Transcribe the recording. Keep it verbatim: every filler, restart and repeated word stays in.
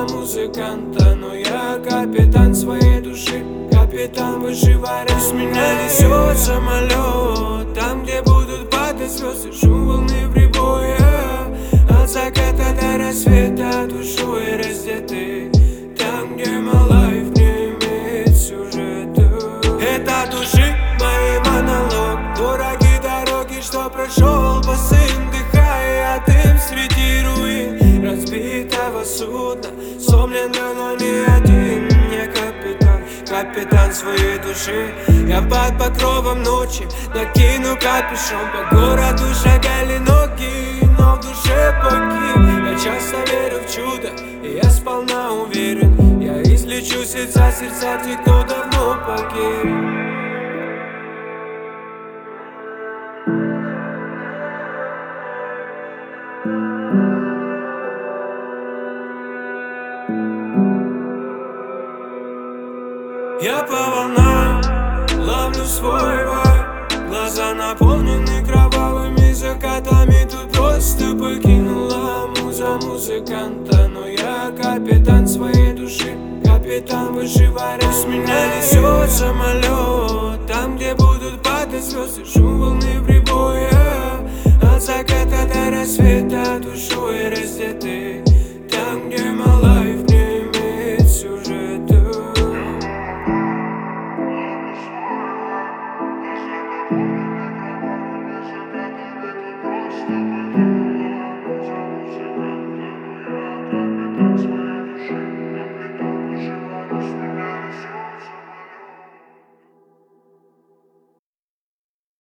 музыканта, но я капитан своей души, капитан выживает. С меня несет самолет, там, где будут падать звезды, шум волны прибоя. От заката до рассвета душой раздеты, там, где my life не имеет сюжета. Это души мои монолог, дороги дороги, что прошел по сын, дыхая дым среди руин разбитого судна. Сломлен, но не один, не капитан, капитан своей души. Я под покровом ночи накину капюшон, по городу шагали ноги, но в душе погиб. Я часто верю в чудо, и я сполна уверен, я излечу сердца, сердца тех, кто давно погиб. Я по волнам ловлю свой вайб, глаза наполнены кровавыми закатами. Тут просто покинула муза музыканта, но я капитан своей души, капитан выживает. С меня несет самолет, там, где будут падать звезды, шум волны прибоя. От заката до рассвета душой раздеты, там, где my life не имеет сюжета. Thank you.